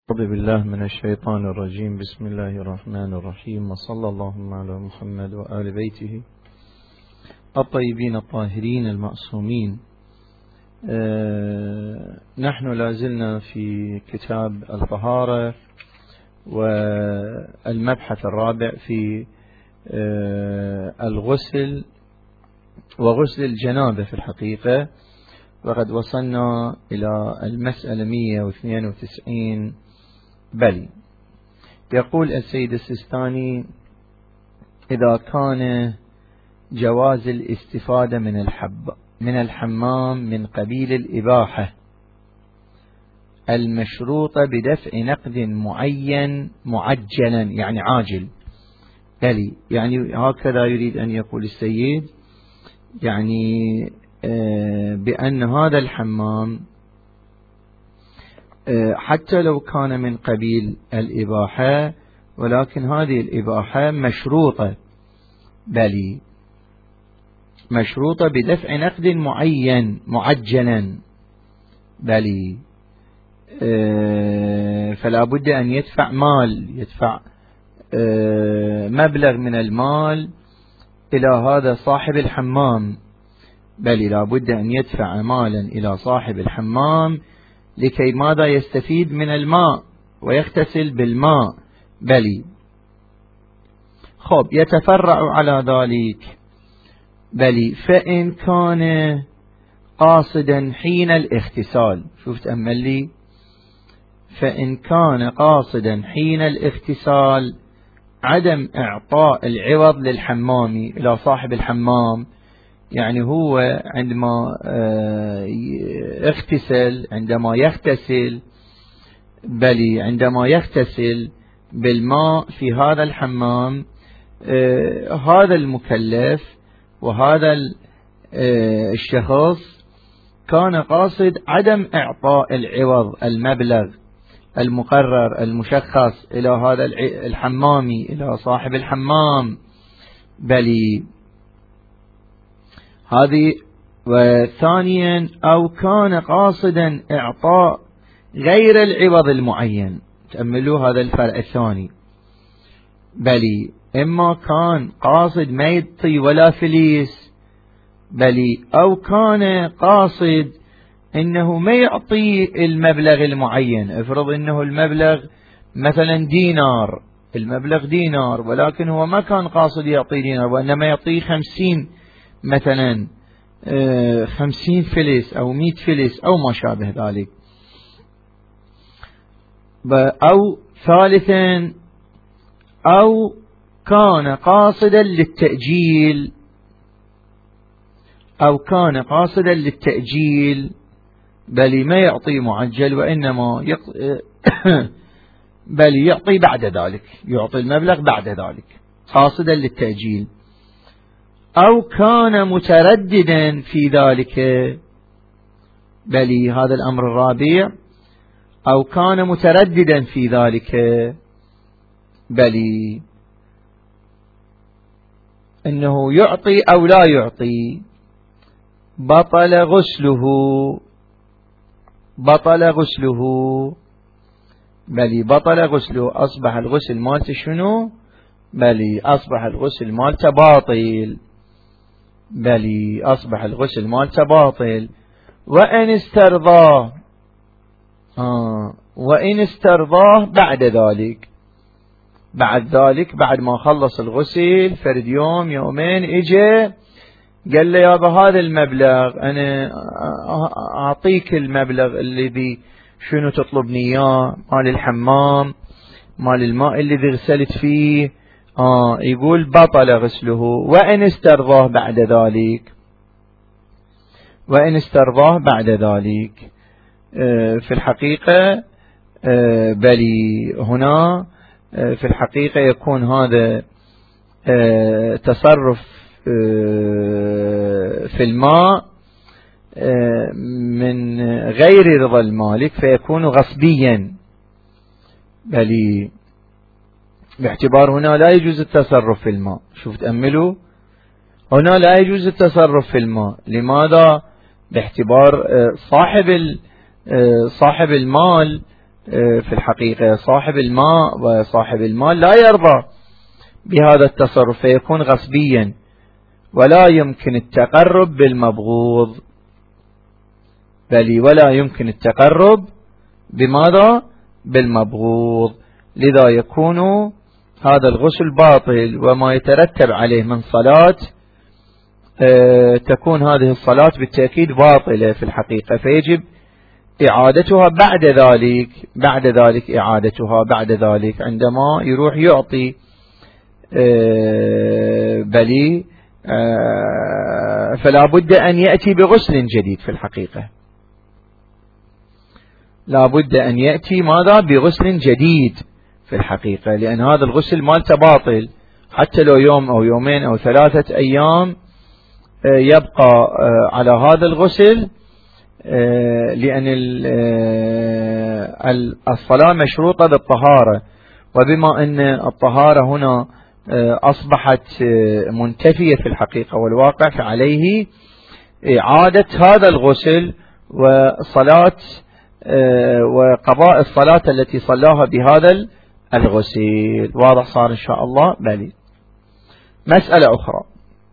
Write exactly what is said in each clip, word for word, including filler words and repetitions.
أعوذ بالله من الشيطان الرجيم. بسم الله الرحمن الرحيم، وصلى اللهم على محمد وآل بيته الطيبين الطاهرين المعصومين. أه نحن لازلنا في كتاب الطهارة والمبحث الرابع في أه الغسل وغسل الجنابة. في الحقيقة وقد وصلنا إلى المسألة مئة واثنين وتسعين. بل يقول السيد السيستاني: إذا كان جواز الاستفادة من الحب من الحمام من قبيل الإباحة المشروطة بدفع نقد معين معجلا، يعني عاجل، بل يعني هكذا يريد أن يقول السيد، يعني بأن هذا الحمام حتى لو كان من قبيل الإباحة، ولكن هذه الإباحة مشروطة، بل مشروطة بدفع نقد معين معجلا، بل فلا بد أن يدفع مال، يدفع مبلغ من المال إلى هذا صاحب الحمام، بل لا بد أن يدفع مالا إلى صاحب الحمام لكي ماذا يستفيد من الماء ويغتسل بالماء. بل خب يتفرع على ذلك، بل فإن كان قاصدا حين الاغتسال، شوف تأمل لي، فإن كان قاصدا حين الاغتسال عدم إعطاء العوض للحمام إلى صاحب الحمام، يعني هو عندما اغتسل عندما يغتسل بل عندما يغتسل بالماء في هذا الحمام، هذا المكلف وهذا الشخص كان قاصد عدم إعطاء العوض المبلغ المقرر المشخص إلى هذا الحمام إلى صاحب الحمام، بل هذه. وثانيا أو كان قاصدا إعطاء غير العوض المعين، تأملوا هذا الفرع الثاني، بل إما كان قاصد ما يعطي ولا فليس، بل أو كان قاصد إنه ما يعطي المبلغ المعين. افرض إنه المبلغ مثلا دينار، المبلغ دينار، ولكن هو ما كان قاصد يعطي دينار، وإنما يعطي خمسين مثلا خمسين فلس أو مئة فلس أو ما شابه ذلك. أو ثالثا أو كان قاصدا للتأجيل، أو كان قاصدا للتأجيل، بل ما يعطي معجل وإنما يعطي بل يعطي بعد ذلك، يعطي المبلغ بعد ذلك قاصدا للتأجيل. أو كان مترددا في ذلك، بل هذا الأمر الرابع، أو كان مترددا في ذلك، بل إنه يعطي أو لا يعطي، بطل غسله بطل غسله بل بطل غسله أصبح الغسل مالته شنو؟ بل أصبح الغسل مالته باطل، بل أصبح الغسل مالته باطل. وإن استرضاه آه وإن استرضاه بعد ذلك، بعد ذلك بعد ما خلص الغسل فرد يوم يومين إجا قال له يا بهذا المبلغ أنا أعطيك المبلغ الذي شنو تطلبني إياه، مال الحمام مال الماء الذي غسلت فيه. آه يقول بطل غسله. وإن استرضاه بعد ذلك وإن استرضاه بعد ذلك آه في الحقيقة آه بل هنا آه في الحقيقة يكون هذا آه تصرف آه في الماء آه من غير رضا المالك، فيكون غصبيا، بل باعتبار هنا لا يجوز التصرف في الماء. شوف تأملوا، هنا لا يجوز التصرف في الماء. لماذا؟ باعتبار صاحب صاحب المال في الحقيقة صاحب الماء وصاحب المال لا يرضى بهذا التصرف فيكون غصبيا، ولا يمكن التقرب بالمبغوض، بل ولا يمكن التقرب بماذا؟ بالمبغوض. لذا يكون هذا الغسل باطل، وما يترتب عليه من صلاة أه تكون هذه الصلاة بالتأكيد باطلة في الحقيقة، فيجب إعادتها بعد ذلك بعد ذلك إعادتها بعد ذلك عندما يروح يعطي أه بلي أه فلا بد أن يأتي بغسل جديد في الحقيقة، لا بد أن يأتي ماذا؟ بغسل جديد في الحقيقة، لأن هذا الغسل مالته باطل، حتى لو يوم أو يومين أو ثلاثة أيام يبقى على هذا الغسل، لأن الصلاة مشروطة بالطهارة، وبما أن الطهارة هنا أصبحت منتفية في الحقيقة والواقع، فعليه إعادة هذا الغسل وصلاة وقضاء الصلاة التي صلاها بهذا الغسل. واضح صار إن شاء الله؟ بلي. مسألة أخرى،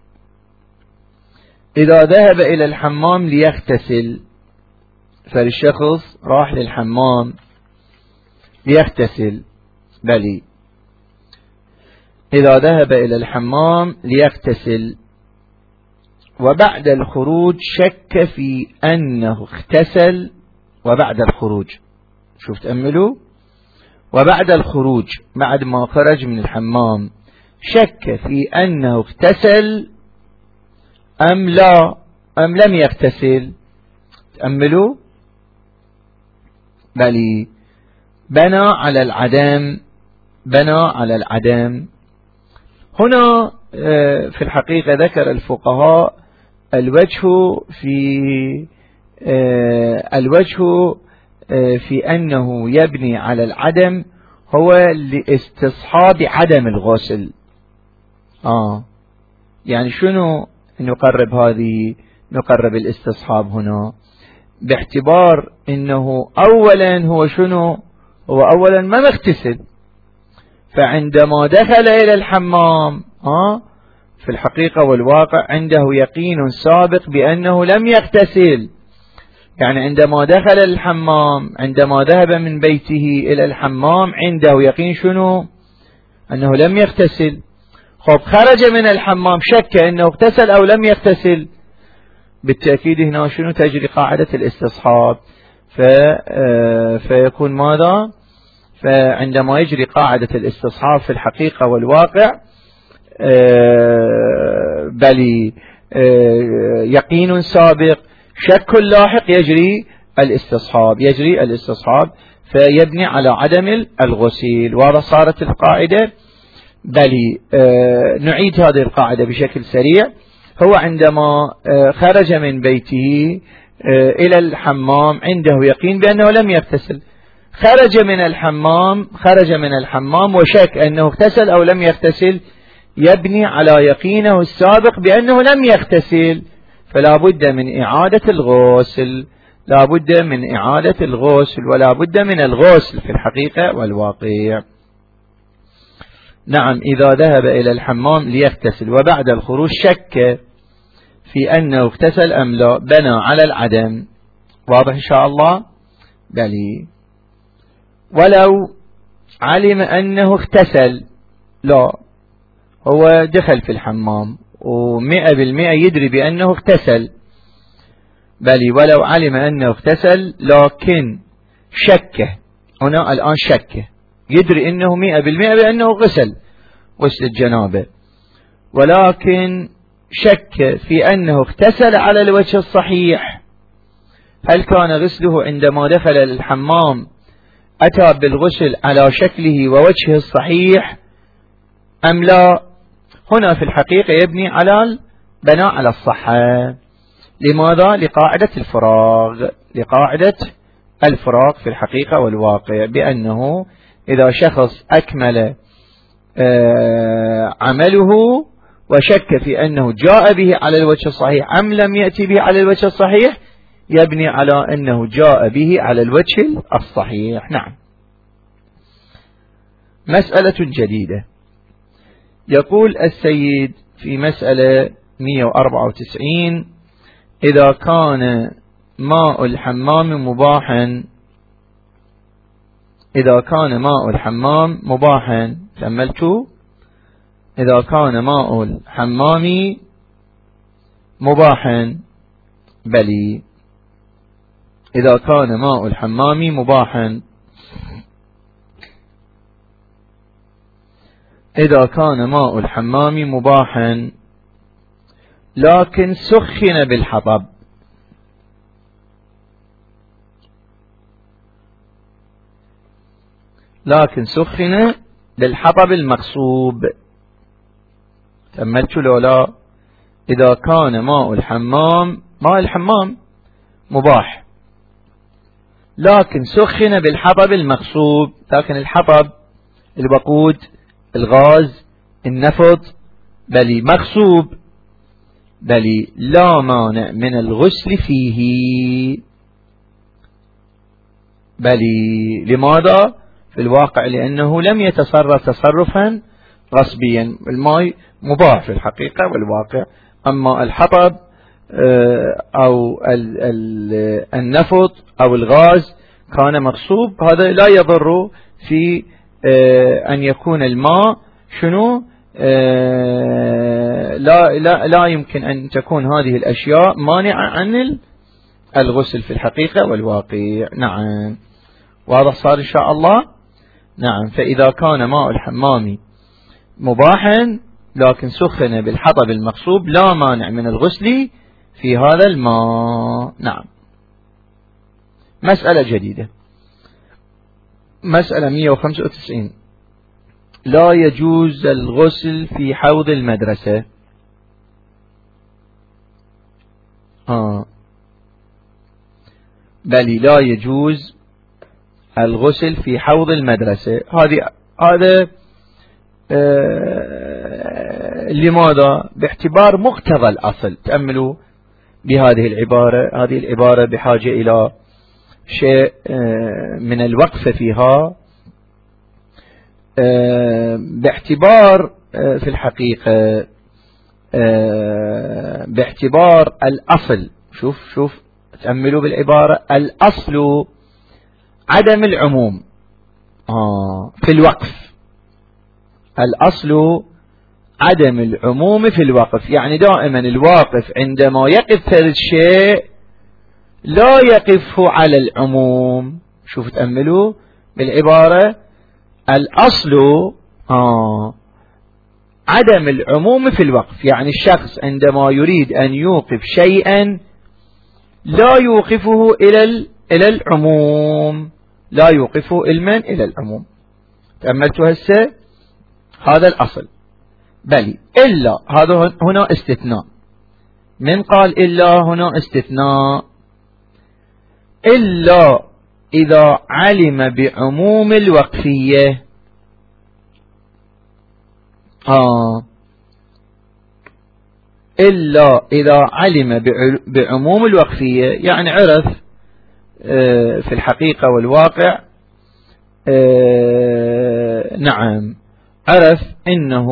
إذا ذهب إلى الحمام ليغتسل، فالشخص راح للحمام ليغتسل، بلي إذا ذهب إلى الحمام ليغتسل وبعد الخروج شك في أنه اغتسل، وبعد الخروج، شوف تأملوا، وبعد الخروج بعد ما خرج من الحمام شك في أنه اغتسل أم لا أم لم يغتسل، تأملوا، بل بنى على العدم بنى على العدم. هنا في الحقيقة ذكر الفقهاء الوجه في الوجه في أنه يبني على العدم هو لاستصحاب عدم الغسل. آه يعني شنو نقرب هذه؟ نقرب الاستصحاب هنا باعتبار أنه أولا هو شنو؟ هو أولا ما مغتسل، فعندما دخل إلى الحمام آه في الحقيقة والواقع عنده يقين سابق بأنه لم يغتسل، يعني عندما دخل الحمام، عندما ذهب من بيته إلى الحمام عنده يقين شنو؟ أنه لم يغتسل. خب خرج من الحمام شك أنه اغتسل أو لم يغتسل، بالتأكيد هنا شنو؟ تجري قاعدة الاستصحاب، فيكون ماذا؟ فعندما يجري قاعدة الاستصحاب في الحقيقة والواقع بل يقين سابق شك لاحق يجري الاستصحاب يجري الاستصحاب فيبني على عدم الغسيل. واضح صارت القاعدة؟ بل نعيد هذه القاعدة بشكل سريع. هو عندما خرج من بيته إلى الحمام عنده يقين بأنه لم يغتسل، خرج من الحمام خرج من الحمام وشك أنه اغتسل أو لم يغتسل، يبني على يقينه السابق بأنه لم يغتسل، فلا بد من إعادة الغسل لا بد من إعادة الغسل ولا بد من الغسل في الحقيقة والواقع. نعم، إذا ذهب إلى الحمام ليغتسل وبعد الخروج شك في أنه اغتسل أم لا، بنى على العدم. واضح إن شاء الله؟ بلي. ولو علم أنه اغتسل، لا، هو دخل في الحمام ومئة بالمئة يدري بأنه اغتسل، بل ولو علم أنه اغتسل لكن شك، هنا الآن شك، يدري أنه مئة بالمئة بأنه غسل غسل الجنابة، ولكن شك في أنه اغتسل على الوجه الصحيح. هل كان غسله عندما دخل الحمام أتى بالغسل على شكله ووجهه الصحيح أم لا؟ هنا في الحقيقة يبني على البناء على الصحة. لماذا؟ لقاعدة الفراغ لقاعدة الفراغ في الحقيقة والواقع، بأنه إذا شخص أكمل عمله وشك في أنه جاء به على الوجه الصحيح أم لم يأتي به على الوجه الصحيح، يبني على أنه جاء به على الوجه الصحيح. نعم. مسألة جديدة. يقول السيد في مسألة مئة وأربعة وتسعين: إذا كان ماء الحمام مباحا إذا كان ماء الحمام مباحا تأملتوا؟ إذا كان ماء الحمام مباحا بلي إذا كان ماء الحمام مباحا إذا كان ماء الحمام مباحا لكن سخن بالحطب، لكن سخن بالحطب المغصوب. تأملت لولا؟ إذا كان ماء الحمام ماء الحمام مباح لكن سخن بالحطب المغصوب، لكن الحطب الوقود الغاز النفط بل مغصوب، بل لا مانع من الغسل فيه. بل لماذا؟ في الواقع لأنه لم يتصرف تصرفا غصبيا، الماء مباح في الحقيقة والواقع، أما الحطب أو النفط أو الغاز كان مغصوب، هذا لا يضر في أن يكون الماء شنو لا, لا, لا يمكن أن تكون هذه الأشياء مانعة عن الغسل في الحقيقة والواقع. نعم، واضح صار إن شاء الله. نعم، فإذا كان ماء الحمام مباحا لكن سخن بالحطب المغصوب لا مانع من الغسل في هذا الماء. نعم. مسألة جديدة، مسألة مئة وخمسة وتسعين: لا يجوز الغسل في حوض المدرسة. آه. بل لا يجوز الغسل في حوض المدرسة. هذه هذا آه لماذا؟ باعتبار مقتضى الأصل. تأملوا بهذه العبارة، هذه العبارة بحاجة إلى شيء آه من الوقفة فيها. آه باعتبار آه في الحقيقة آه باعتبار الأصل، شوف شوف تأملوا بالعبارة، الأصل عدم العموم آه في الوقف. الأصل عدم العموم في الوقف، يعني دائما الواقف عندما يقف هذا الشيء لا يقفه على العموم. شوف تأملوا بالعبارة، الأصل آه عدم العموم في الوقف، يعني الشخص عندما يريد أن يوقف شيئا لا يوقفه إلى إلى العموم، لا يوقفه علما إلى العموم. تأملتوا هسه؟ هذا الأصل. بل إلا، هذا هنا استثناء. من قال إلا هنا استثناء؟ إلا إذا علم بعموم الوقفية. آه إلا إذا علم بعموم الوقفية، يعني عرف آه في الحقيقة والواقع آه نعم عرف إنه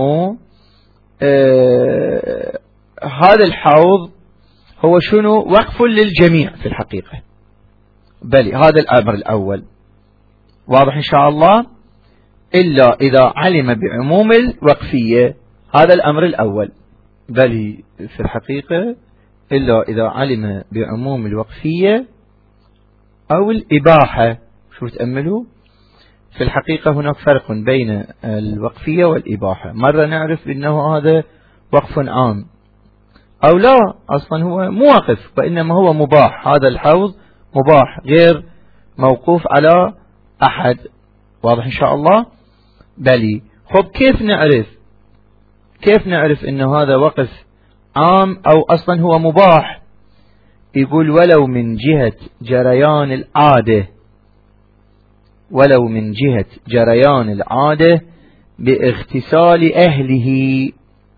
آه هذا الحوض هو شنو؟ وقف للجميع في الحقيقة. بل هذا الأمر الأول واضح إن شاء الله. إلا إذا علم بعموم الوقفية، هذا الأمر الأول. بل في الحقيقة إلا إذا علم بعموم الوقفية أو الإباحة. شو تأملوا؟ في الحقيقة هناك فرق بين الوقفية والإباحة. مرة نعرف أنه هذا وقف عام، أو لا أصلا هو موقف وإنما هو مباح. هذا الحوض مباح غير موقوف على أحد. واضح إن شاء الله. بلي خب كيف نعرف كيف نعرف أن هذا وقف عام أو أصلا هو مباح؟ يقول ولو من جهة جريان العادة، ولو من جهة جريان العادة باغتسال أهله،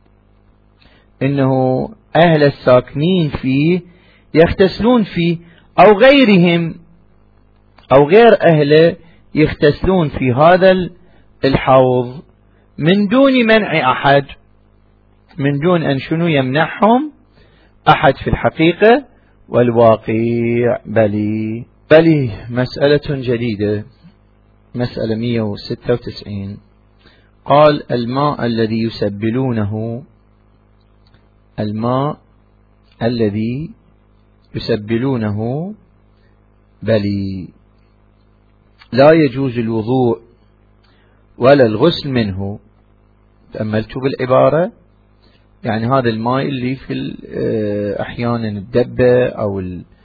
إنه أهل الساكنين فيه يغتسلون فيه، أو غيرهم أو غير أهله يغتسلون في هذا الحوض من دون منع أحد، من دون أن شنو يمنعهم أحد في الحقيقة والواقع. بلي بلي مسألة جديدة، مسألة مئة وستة وتسعين. قال الماء الذي يسبلونه، الماء الذي يسبلونه بلي لا يجوز الوضوء ولا الغسل منه. تأملتوا بالعبارة، يعني هذا الماء اللي في أحيانا الدبة أو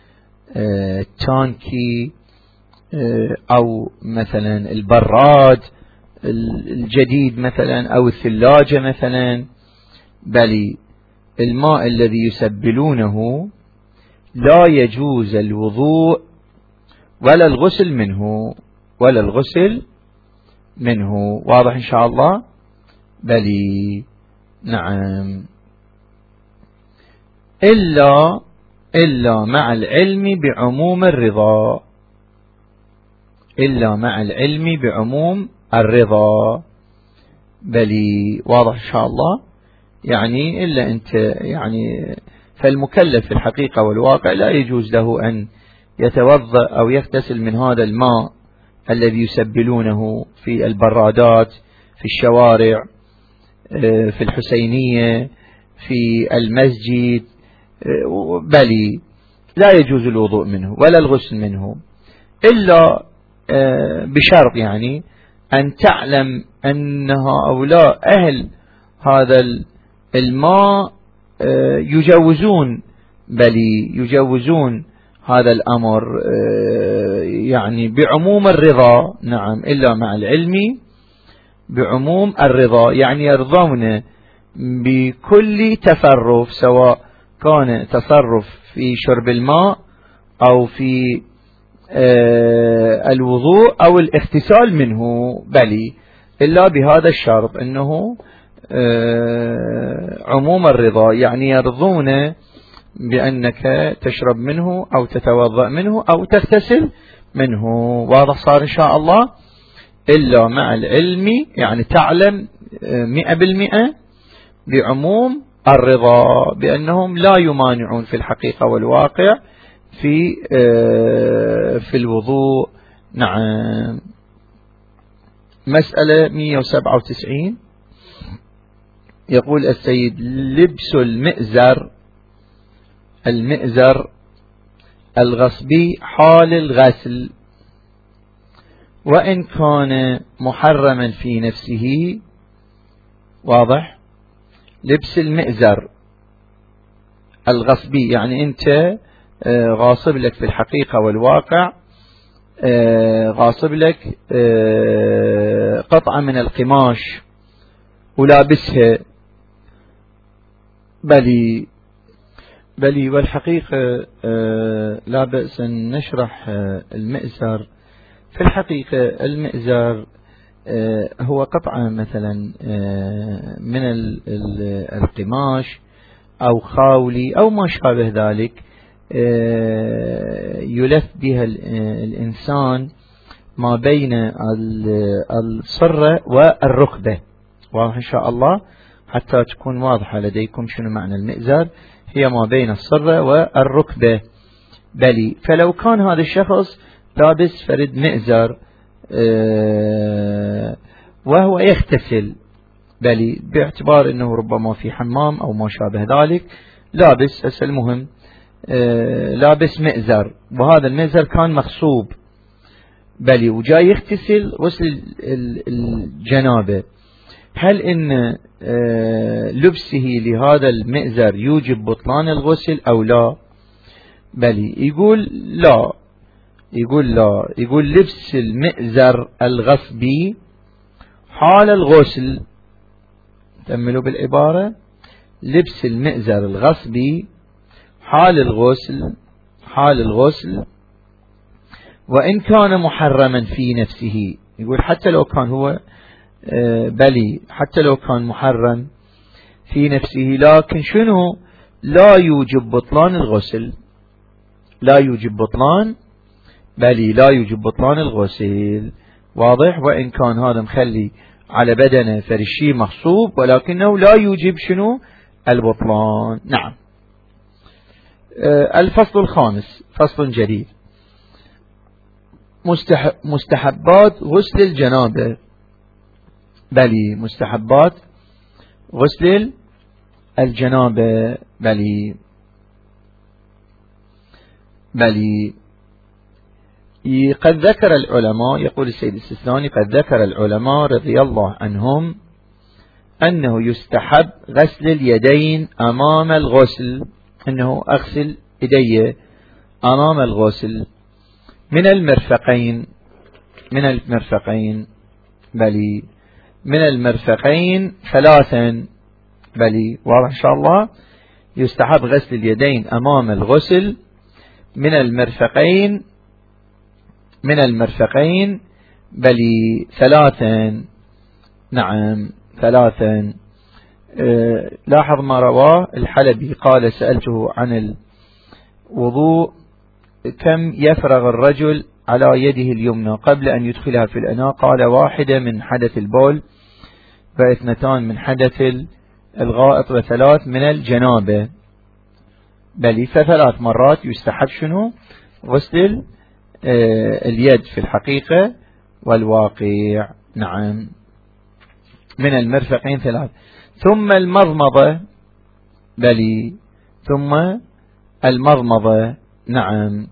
التانكي أو مثلا البراد الجديد مثلا أو الثلاجة مثلا، بل الماء الذي يسبلونه لا يجوز الوضوء ولا الغسل منه، ولا الغسل منه. واضح إن شاء الله؟ بلي نعم. إلا إلا مع العلم بعموم الرضا، إلا مع العلم بعموم الرضا. بلي واضح إن شاء الله؟ يعني إلا أنت يعني فالمكلف في الحقيقة والواقع لا يجوز له أن يتوضأ أو يغتسل من هذا الماء الذي يسبلونه في البرادات، في الشوارع، في الحسينية، في المسجد. بلي لا يجوز الوضوء منه ولا الغسل منه، إلا بشرط يعني أن تعلم أن هؤلاء أهل هذا الماء يجوزون، بلي يجوزون هذا الأمر يعني بعموم الرضا. نعم، إلا مع العلم بعموم الرضا، يعني يرضون بكل تصرف، سواء كان تصرف في شرب الماء أو في الوضوء أو الاغتسال منه، بلي إلا بهذا الشرط أنه عموم الرضا، يعني يرضون بأنك تشرب منه أو تتوضأ منه أو تغتسل منه. واضح صار إن شاء الله؟ إلا مع العلم يعني تعلم مئة بالمئة بعموم الرضا بأنهم لا يمانعون في الحقيقة والواقع في في الوضوء. نعم. مسألة مئة وسبعة وتسعين. يقول السيد: لبس المئزر، المئزر الغصبي حال الغسل وإن كان محرما في نفسه. واضح؟ لبس المئزر الغصبي يعني أنت غاصب لك في الحقيقة والواقع، غاصب لك قطعة من القماش ولابسها. بلي بلي والحقيقة لا بأس أن نشرح المئزر. في الحقيقة المئزر هو قطعة مثلا من القماش أو خاولي أو ما شابه ذلك، يلف بها الإنسان ما بين الصرة والركبة. واضح إن شاء الله؟ حتى تكون واضحة لديكم شنو معنى المئزر، هي ما بين الصرة والركبة. بلي فلو كان هذا الشخص لابس فرد مئزر وهو يغتسل، بلي باعتبار أنه ربما في حمام أو ما شابه ذلك، لابس أسأل المهم لابس مئزر وهذا المئزر كان مغصوب، بلي وجاي يغتسل غسل الجنابة، هل إن لبسه لهذا المئزر يوجب بطلان الغسل أو لا؟ بلي يقول لا، يقول لا، يقول لبس المئزر الغصبي حال الغسل. تأملوا بالعبارة: لبس المئزر الغصبي حال الغسل، حال الغسل وإن كان محرما في نفسه. يقول حتى لو كان هو بلي حتى لو كان محرم في نفسه، لكن شنو؟ لا يوجب بطلان الغسل. لا يوجب بطلان، بل لا يوجب بطلان الغسل. واضح؟ وإن كان هذا مخلي على بدنه فرشي مغصوب، ولكنه لا يوجب شنو؟ البطلان. نعم. الفصل الخامس فصل جديد، مستحبات غسل الجنابة. بلي مستحبات غسل الجنابة. بلي بلي قد ذكر العلماء، يقول السيد السيستاني قد ذكر العلماء رضي الله عنهم أنه يستحب غسل اليدين أمام الغسل، أنه أغسل يدي أمام الغسل من المرفقين، من المرفقين بلي من المرفقين ثلاثا. بلي واضح إن شاء الله؟ يستحب غسل اليدين أمام الغسل من المرفقين، من المرفقين بلي ثلاثا. نعم ثلاثا. أه لاحظ ما رواه الحلبي قال سألته عن الوضوء كم يفرغ الرجل على يده اليمنى قبل أن يدخلها في الإناء؟ قال واحدة من حدث البول، واثنتان من حدث الغائط، وثلاث من الجنابة. بل فثلاث مرات يستحب شنو؟ غسل آه اليد في الحقيقة والواقع. نعم من المرفقين ثلاث. ثم المضمضة. بل ثم المضمضة. نعم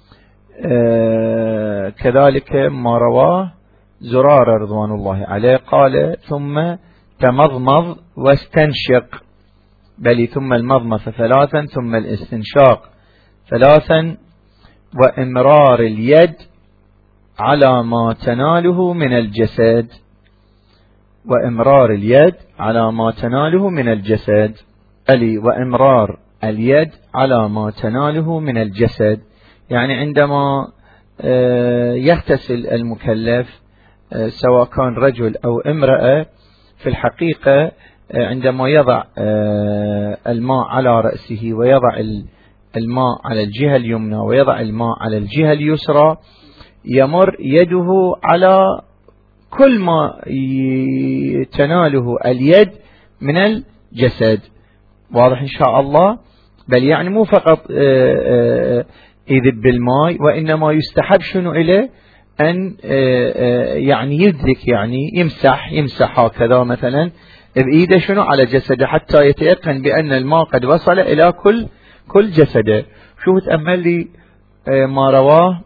آه كذلك ما رواه زرارة رضوان الله عليه قال ثم تمضمض واستنشق. بل ثم المضمض ثلاثا، ثم الاستنشاق ثلاثا، وإمرار اليد على ما تناله من الجسد، وإمرار اليد على ما تناله من الجسد. بل وإمرار اليد على ما تناله من الجسد، يعني عندما يغتسل المكلف سواء كان رجل أو امرأة، في الحقيقة عندما يضع الماء على رأسه ويضع الماء على الجهة اليمنى ويضع الماء على الجهة اليسرى، يمر يده على كل ما تناله اليد من الجسد. واضح إن شاء الله؟ بل يعني مو فقط يذب بالماء، وإنما يستحب شنو إليه؟ أن يعني يدلك، يعني يمسح يمسح هكذا مثلا بإيده شنو على جسده حتى يتيقن بأن الماء قد وصل إلى كل كل جسده. شوف تأمل لي ما رواه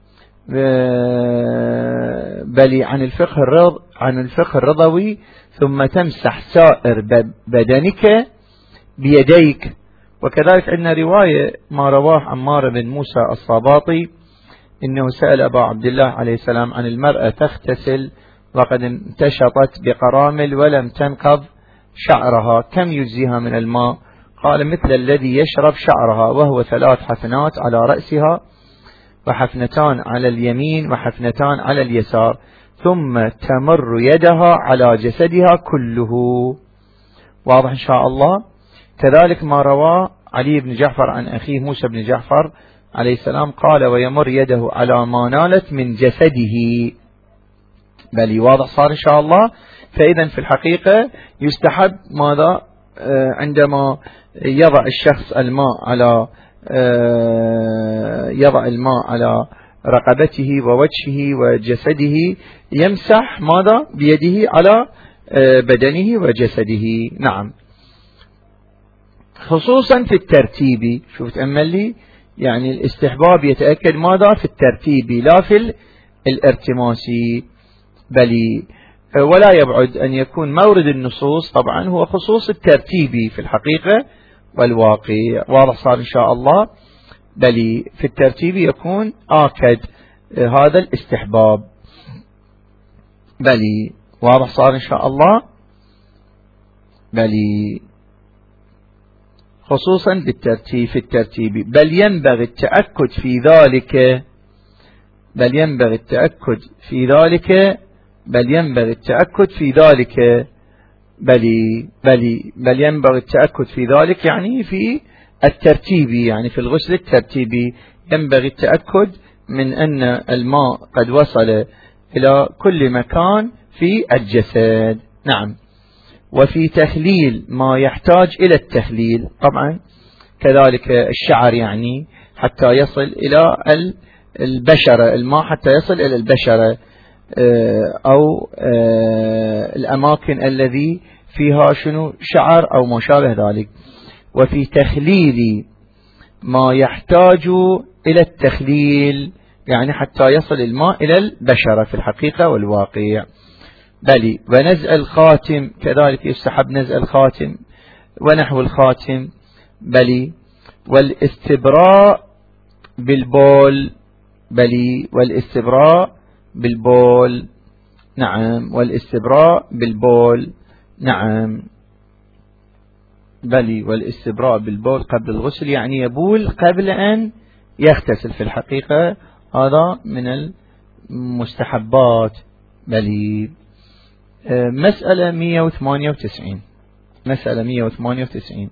بل عن الفقه الرض عن الفقه الرضوي ثم تمسح سائر بدنك بيديك. وكذلك عندنا رواية ما رواه عمار بن موسى الصباطي إنه سأل أبا عبد الله عليه السلام عن المرأة تغتسل وقد انتشطت بقرامل ولم تنقض شعرها كم يجزيها من الماء؟ قال مثل الذي يشرب شعرها، وهو ثلاث حفنات على رأسها، وحفنتان على اليمين وحفنتان على اليسار، ثم تمر يدها على جسدها كله. واضح إن شاء الله؟ كذلك ما رواه علي بن جعفر عن أخيه موسى بن جعفر عليه السلام قال ويمر يده على ما نالت من جسده. بل واضح صار إن شاء الله؟ فإذا في الحقيقة يستحب ماذا؟ آه عندما يضع الشخص الماء على آه يضع الماء على رقبته ووجهه وجسده، يمسح ماذا؟ بيده على آه بدنه وجسده. نعم خصوصا في الترتيب. شوف تأمل لي، يعني الاستحباب يتأكد ماذا؟ في الترتيب لا في الارتماسي. بل ولا يبعد أن يكون مورد النصوص طبعا هو خصوص الترتيب في الحقيقة والواقع. واضح صار إن شاء الله؟ بل في الترتيب يكون آكد هذا الاستحباب. بل واضح صار إن شاء الله؟ بل خصوصا بالترتيب في الترتيب. بل ينبغي التأكد في ذلك بل ينبغي التأكد في ذلك بل ينبغي التأكد في ذلك بل بل بل ينبغي التأكد في ذلك يعني في الترتيب، يعني في الغسل الترتيبي، ينبغي التأكد من أن الماء قد وصل إلى كل مكان في الجسد. نعم. وفي تخليل ما يحتاج إلى التخليل، طبعا كذلك الشعر يعني حتى يصل إلى البشرة، الماء حتى يصل إلى البشرة أو الأماكن الذي فيها شنو شعر أو ما شابه ذلك. وفي تخليل ما يحتاج إلى التخليل يعني حتى يصل الماء إلى البشرة في الحقيقة والواقع. بلي. ونزع الخاتم كذلك يستحب نزع الخاتم ونحو الخاتم. بلي. والاستبراء بالبول. بلي. والاستبراء بالبول. نعم. والاستبراء بالبول. نعم. بلي. والاستبراء بالبول قبل الغسل يعني يبول قبل أن يغتسل في الحقيقة، هذا من المستحبات. بلي. مسألة مئة وثمانية وتسعين. مسألة مئة وثمانية وتسعين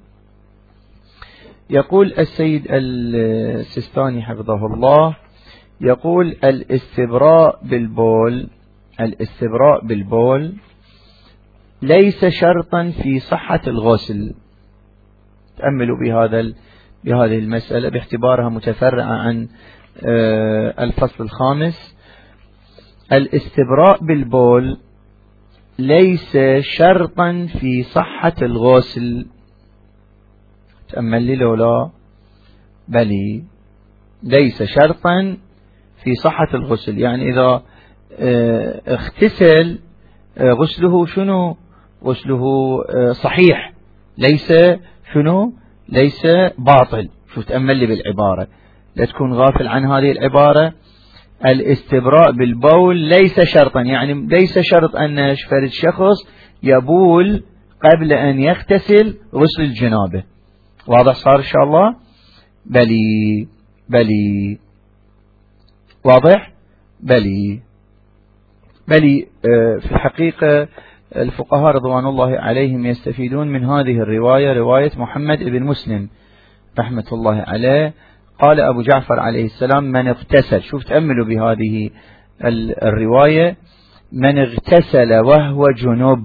يقول السيد السيستاني حفظه الله، يقول الاستبراء بالبول الاستبراء بالبول ليس شرطا في صحة الغسل. تأملوا بهذا بهذه المسألة باعتبارها متفرعة عن الفصل الخامس. الاستبراء بالبول ليس شرطا في صحة الغسل. تأمل لي لولا. بلي. ليس شرطا في صحة الغسل يعني إذا اغتسل غسله شنو؟ غسله صحيح، ليس شنو؟ ليس باطل. شو تأمل لي بالعبارة، لا تكون غافل عن هذه العبارة. الاستبراء بالبول ليس شرطا يعني ليس شرط أن فرد شخص يبول قبل أن يغتسل غسل الجنابة. واضح صار إن شاء الله؟ بلي. بلي. واضح؟ بلي. بلي. في الحقيقة الفقهاء رضوان الله عليهم يستفيدون من هذه الرواية، رواية محمد بن مسلم رحمة الله عليه. قال أبو جعفر عليه السلام من اغتسل، شوف تأملوا بهذه الرواية، من اغتسل وهو جنوب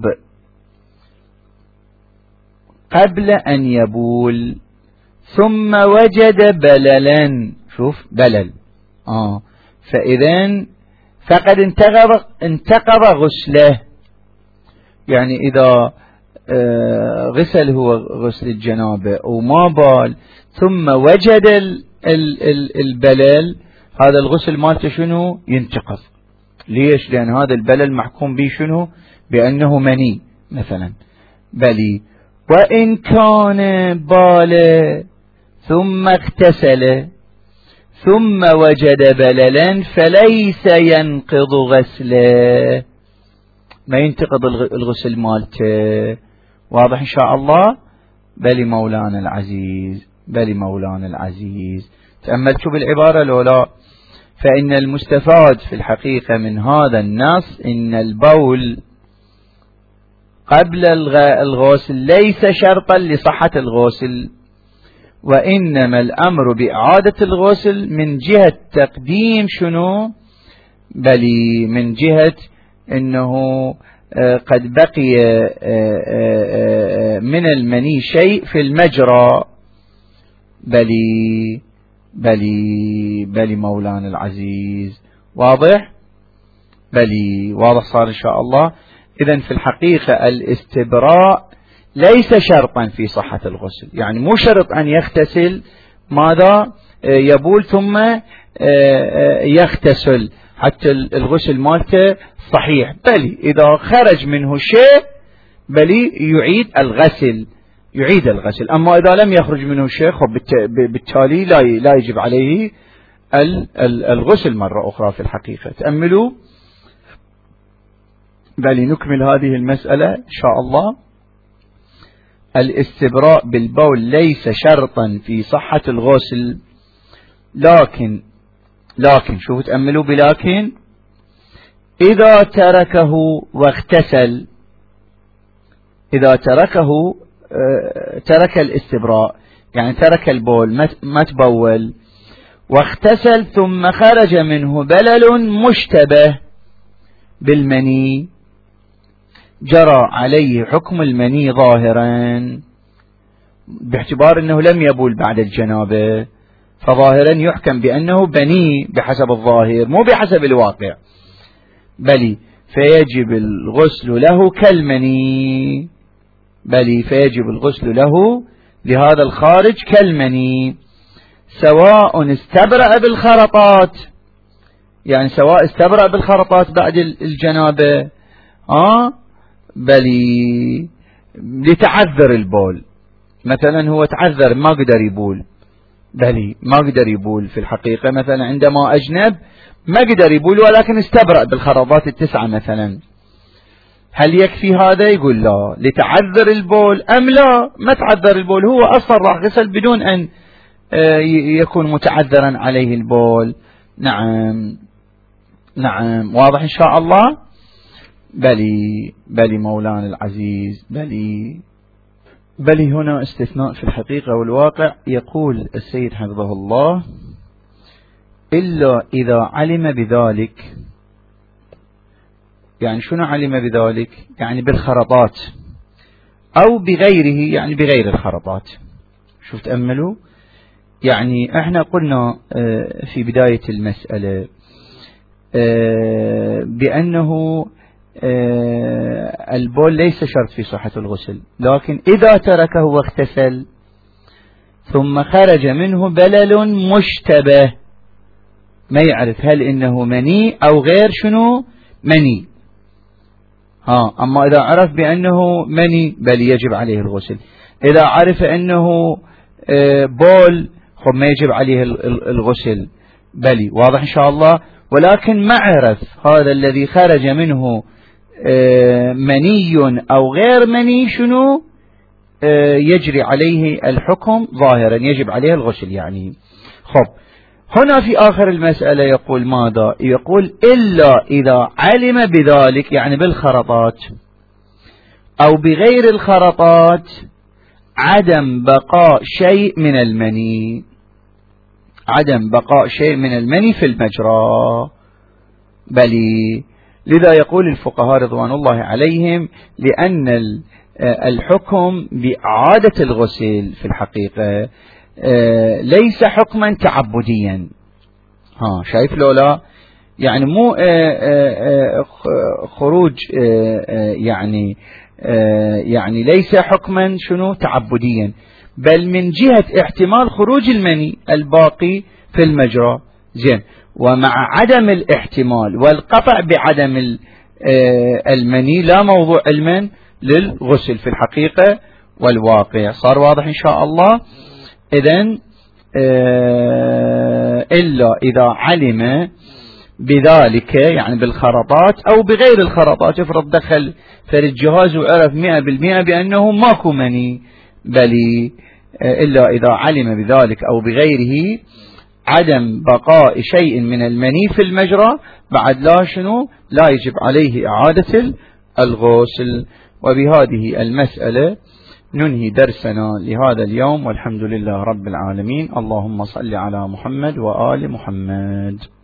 قبل أن يبول ثم وجد بللا، شوف بلل آه فإذن فقد انتقض انتقض غسله. يعني إذا آه غسل هو غسل الجنابة وما بال ثم وجد ال ال ال البلل، هذا الغسل مالته شنو؟ ينتقض. ليش؟ لأن هذا البلل محكوم به شنو؟ بأنه مني مثلا. بلي. وإن كان بالا ثم اغتسل ثم وجد بللا فليس ينقض غسله، ما ينتقض الغسل مالته. واضح إن شاء الله؟ بلي مولانا العزيز. بلي مولانا العزيز. تأملتوا بالعبارة لولا؟ فإن المستفاد في الحقيقة من هذا النص إن البول قبل الغسل ليس شرطا لصحة الغسل، وإنما الأمر بإعادة الغسل من جهة تقديم شنو؟ بلي من جهة إنه قد بقي من المني شيء في المجرى. بلي. بلي. بلي مولانا العزيز. واضح؟ بلي. واضح صار إن شاء الله. إذن في الحقيقة الاستبراء ليس شرطا في صحة الغسل، يعني مو شرط أن يغتسل ماذا يبول ثم يغتسل حتى الغسل مالته صحيح. بلي إذا خرج منه شيء بلي يعيد الغسل يعيد الغسل. أما إذا لم يخرج منه شيء بالتالي لا لا يجب عليه الغسل مرة أخرى في الحقيقة. تأملوا. بل نكمل هذه المسألة إن شاء الله. الاستبراء بالبول ليس شرطا في صحة الغسل، لكن لكن شوفوا تأملوا بلكن إذا تركه واغتسل، إذا تركه ترك الاستبراء يعني ترك البول ما تبول واغتسل ثم خرج منه بلل مشتبه بالمني جرى عليه حكم المني ظاهرا، باعتبار أنه لم يبول بعد الجنابة، فظاهرا يحكم بأنه بني بحسب الظاهر مو بحسب الواقع، بل فيجب الغسل له كالمني، بل فيجب الغسل له لهذا الخارج كالمني، سواء استبرأ بالخرطات، يعني سواء استبرأ بالخرطات بعد الجنابة آه بل لتعذر البول، مثلا هو تعذر ما قدر يبول، بل ما قدر يبول في الحقيقة، مثلا عندما أجنب ما قدر يبول ولكن استبرأ بالخرطات التسعة مثلا، هل يكفي هذا؟ يقول لا، لتعذر البول أم لا؟ ما تعذر البول، هو أصلا راح غسل بدون أن يكون متعذرا عليه البول. نعم نعم، واضح إن شاء الله. بلي بلي مولانا العزيز، بلي بلي هنا استثناء في الحقيقة والواقع. يقول السيد حفظه الله: إلا إذا علم بذلك. يعني شنو علم بذلك؟ يعني بالخرطات، أو بغيره يعني بغير الخرطات. شوف تأملوا، يعني احنا قلنا في بداية المسألة بأنه البول ليس شرط في صحة الغسل، لكن إذا تركه واغتسل ثم خرج منه بلل مشتبه، ما يعرف هل إنه مني أو غير شنو مني. ها أما إذا عرف بأنه مني بل يجب عليه الغسل، إذا عرف أنه بول خب ما يجب عليه الغسل، بل واضح إن شاء الله. ولكن ما عرف هذا الذي خرج منه مني أو غير مني شنو يجري عليه الحكم ظاهرا، يجب عليه الغسل يعني. خب هنا في آخر المسألة يقول ماذا؟ يقول إلا إذا علم بذلك، يعني بالخرطات أو بغير الخرطات، عدم بقاء شيء من المني، عدم بقاء شيء من المني في المجرى. بل لذا يقول الفقهاء رضوان الله عليهم: لأن الحكم بإعادة الغسل في الحقيقة ليس حكما تعبديا. ها شايف لولا؟ يعني مو خروج يعني يعني ليس حكما شنو تعبديا، بل من جهة احتمال خروج المني الباقي في المجرى. زين، ومع عدم الاحتمال والقطع بعدم المني لا موضوع علما للغسل في الحقيقة والواقع. صار واضح إن شاء الله؟ إذن إلا إذا علم بذلك، يعني بالخرطات أو بغير الخرطات. افرض دخل في الجهاز وعرف مئة بالمئة بأنه ماكو مني، بل إلا إذا علم بذلك أو بغيره عدم بقاء شيء من المني في المجرى، بعد لا شنو لا يجب عليه إعادة الغسل. وبهذه المسألة ننهي درسنا لهذا اليوم، والحمد لله رب العالمين. اللهم صل على محمد وآل محمد.